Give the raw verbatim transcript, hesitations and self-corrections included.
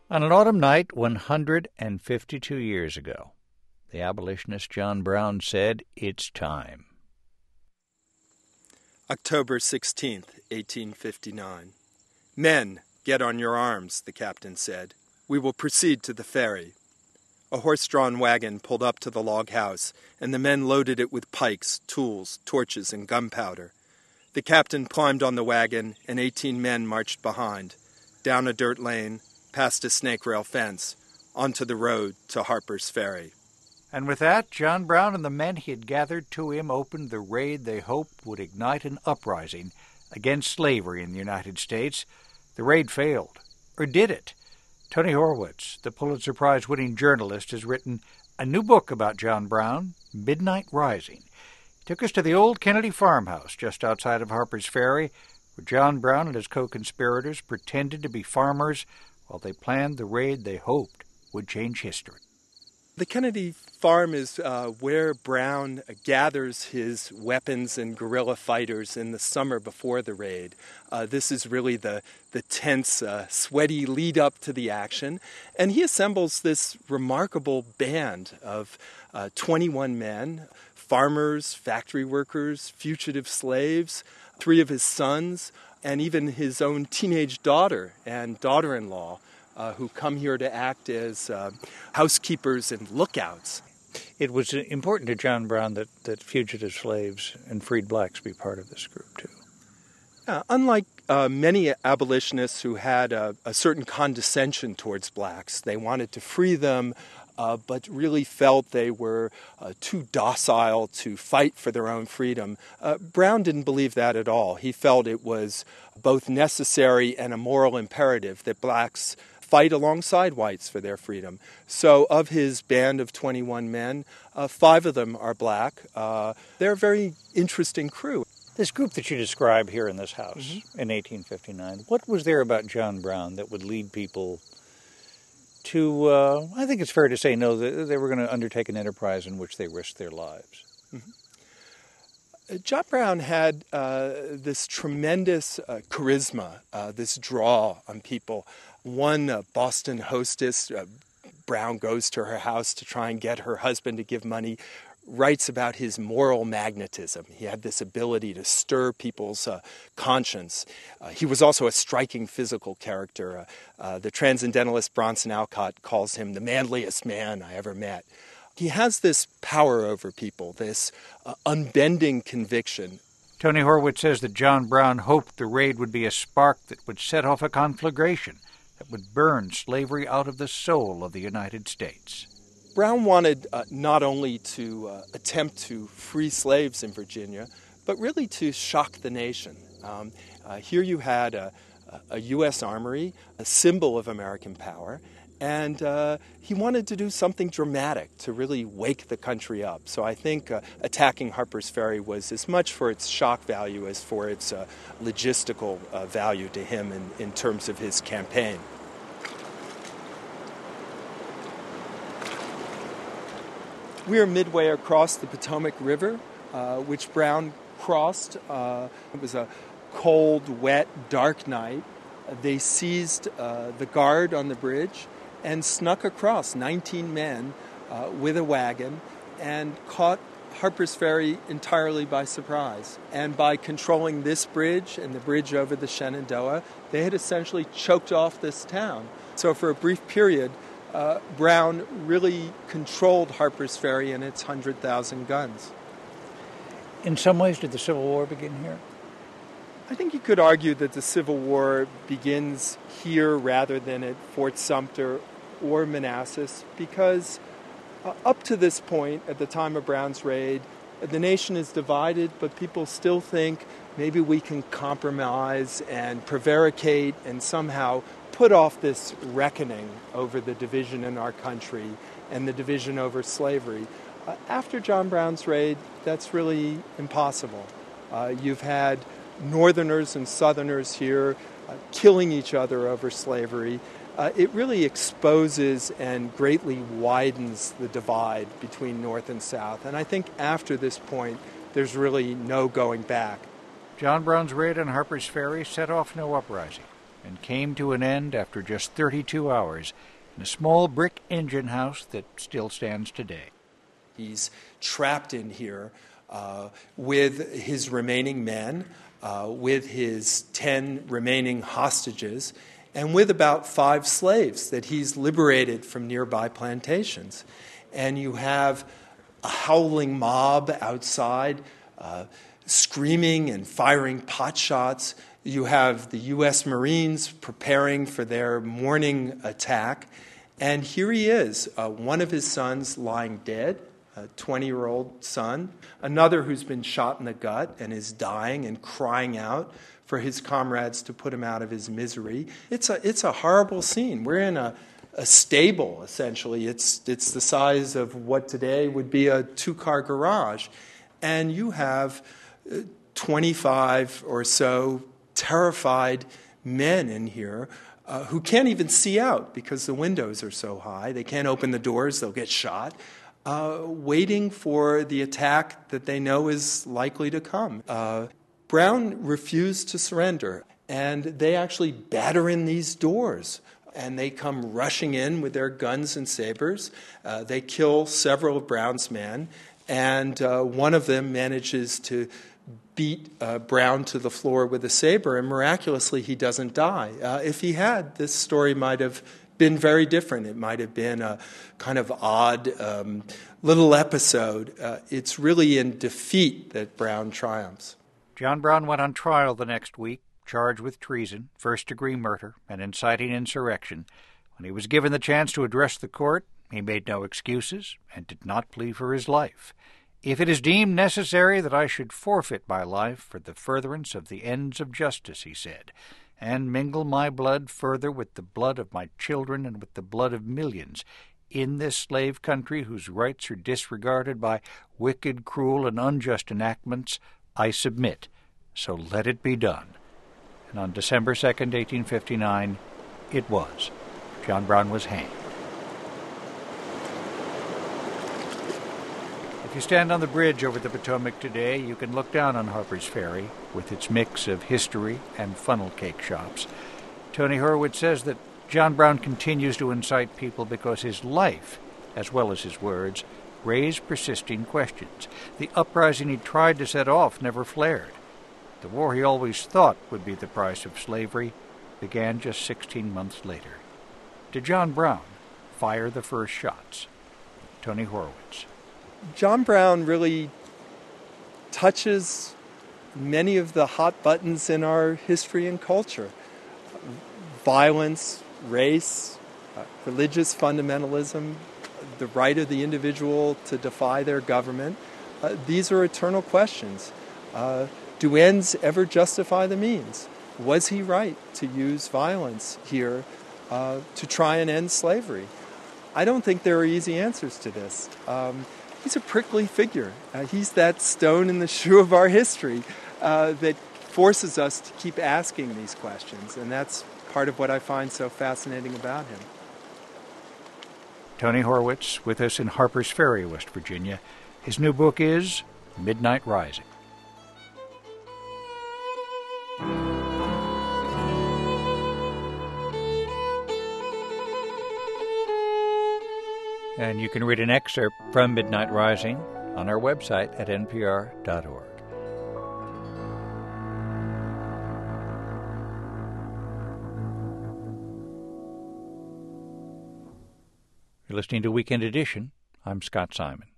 On an autumn night one hundred fifty-two years ago, the abolitionist John Brown said, "It's time." October sixteenth, eighteen fifty-nine. "Men, get on your arms," the captain said. "We will proceed to the ferry." A horse-drawn wagon pulled up to the log house, and the men loaded it with pikes, tools, torches, and gunpowder. The captain climbed on the wagon, and eighteen men marched behind, down a dirt lane, past a snake-rail fence, onto the road to Harper's Ferry. And with that, John Brown and the men he had gathered to him opened the raid they hoped would ignite an uprising against slavery in the United States. The raid failed. Or did it? Tony Horwitz, the Pulitzer Prize-winning journalist, has written a new book about John Brown, Midnight Rising. He took us to the old Kennedy farmhouse just outside of Harper's Ferry, where John Brown and his co-conspirators pretended to be farmers while they planned the raid they hoped would change history. The Kennedy farm is uh, where Brown gathers his weapons and guerrilla fighters in the summer before the raid. Uh, this is really the, the tense, uh, sweaty lead-up to the action. And he assembles this remarkable band of uh, twenty-one men, farmers, factory workers, fugitive slaves, three of his sons, and even his own teenage daughter and daughter-in-law, Uh, who come here to act as uh, housekeepers and lookouts. It was important to John Brown that, that fugitive slaves and freed blacks be part of this group, too. Uh, unlike uh, many abolitionists who had a, a certain condescension towards blacks, they wanted to free them, uh, but really felt they were uh, too docile to fight for their own freedom. Uh, Brown didn't believe that at all. He felt it was both necessary and a moral imperative that blacks fight alongside whites for their freedom. So of his band of twenty-one men, uh, five of them are black. Uh, they're a very interesting crew. This group that you describe here in this house mm-hmm. in eighteen fifty-nine, what was there about John Brown that would lead people to, uh, I think it's fair to say, no, that they were going to undertake an enterprise in which they risked their lives? Mm-hmm. John Brown had uh, this tremendous uh, charisma, uh, this draw on people. One uh, Boston hostess, uh, Brown goes to her house to try and get her husband to give money, writes about his moral magnetism. He had this ability to stir people's uh, conscience. Uh, he was also a striking physical character. Uh, uh, the transcendentalist Bronson Alcott calls him the manliest man I ever met. He has this power over people, this uh, unbending conviction. Tony Horwitz says that John Brown hoped the raid would be a spark that would set off a conflagration that would burn slavery out of the soul of the United States. Brown wanted uh, not only to uh, attempt to free slaves in Virginia, but really to shock the nation. Um, uh, here you had a, a U S armory, a symbol of American power, and uh, he wanted to do something dramatic to really wake the country up. So I think uh, attacking Harper's Ferry was as much for its shock value as for its uh, logistical uh, value to him in, in terms of his campaign. We are midway across the Potomac River, uh, which Brown crossed. Uh, it was a cold, wet, dark night. Uh, they seized uh, the guard on the bridge and snuck across, nineteen men uh, with a wagon, and caught Harper's Ferry entirely by surprise. And by controlling this bridge and the bridge over the Shenandoah, they had essentially choked off this town. So for a brief period, uh, Brown really controlled Harper's Ferry and its one hundred thousand guns. In some ways, did the Civil War begin here? I think you could argue that the Civil War begins here rather than at Fort Sumter or Manassas, because uh, up to this point, at the time of Brown's raid, the nation is divided, but people still think maybe we can compromise and prevaricate and somehow put off this reckoning over the division in our country and the division over slavery. Uh, after John Brown's raid, that's really impossible. Uh, you've had Northerners and Southerners here uh, killing each other over slavery. Uh, it really exposes and greatly widens the divide between North and South. And I think after this point, there's really no going back. John Brown's raid on Harper's Ferry set off no uprising. and came to an end after just thirty-two hours in a small brick engine house that still stands today. He's trapped in here uh, with his remaining men, uh, with his ten remaining hostages, and with about five slaves that he's liberated from nearby plantations. And you have a howling mob outside, uh, screaming and firing pot shots. You have the U S Marines preparing for their morning attack. And here he is, uh, one of his sons lying dead, a twenty-year-old son, another who's been shot in the gut and is dying and crying out for his comrades to put him out of his misery. It's a it's a horrible scene. We're in a, a stable, essentially. It's it's the size of what today would be a two-car garage. And you have twenty-five or so terrified men in here uh, who can't even see out because the windows are so high. They can't open the doors. They'll get shot. Uh, waiting for the attack that they know is likely to come. Uh, Brown refused to surrender, and they actually batter in these doors, and they come rushing in with their guns and sabers. Uh, they kill several of Brown's men, and uh, one of them manages to beat uh, Brown to the floor with a saber, and miraculously he doesn't die. Uh, if he had, this story might have been very different. It might have been a kind of odd um, little episode. Uh, it's really in defeat that Brown triumphs. John Brown went on trial the next week, charged with treason, first-degree murder, and inciting insurrection. When he was given the chance to address the court, he made no excuses and did not plead for his life. If it is deemed necessary that I should forfeit my life for the furtherance of the ends of justice, he said, and mingle my blood further with the blood of my children and with the blood of millions in this slave country whose rights are disregarded by wicked, cruel, and unjust enactments, I submit. So let it be done. And on December second, eighteen fifty-nine, it was. John Brown was hanged. If you stand on the bridge over the Potomac today, you can look down on Harper's Ferry with its mix of history and funnel cake shops. Tony Horowitz says that John Brown continues to incite people because his life, as well as his words, raised persisting questions. The uprising he tried to set off never flared. The war he always thought would be the price of slavery began just sixteen months later. Did John Brown fire the first shots? Tony Horowitz. John Brown really touches many of the hot buttons in our history and culture. Violence, race, uh, religious fundamentalism, the right of the individual to defy their government. Uh, these are eternal questions. Uh, do ends ever justify the means? Was he right to use violence here uh, to try and end slavery? I don't think there are easy answers to this. Um, he's a prickly figure. Uh, he's that stone in the shoe of our history uh, that forces us to keep asking these questions, and that's part of what I find so fascinating about him. Tony Horowitz with us in Harper's Ferry, West Virginia. His new book is Midnight Rising. And you can read an excerpt from Midnight Rising on our website at n p r dot org. You're listening to Weekend Edition. I'm Scott Simon.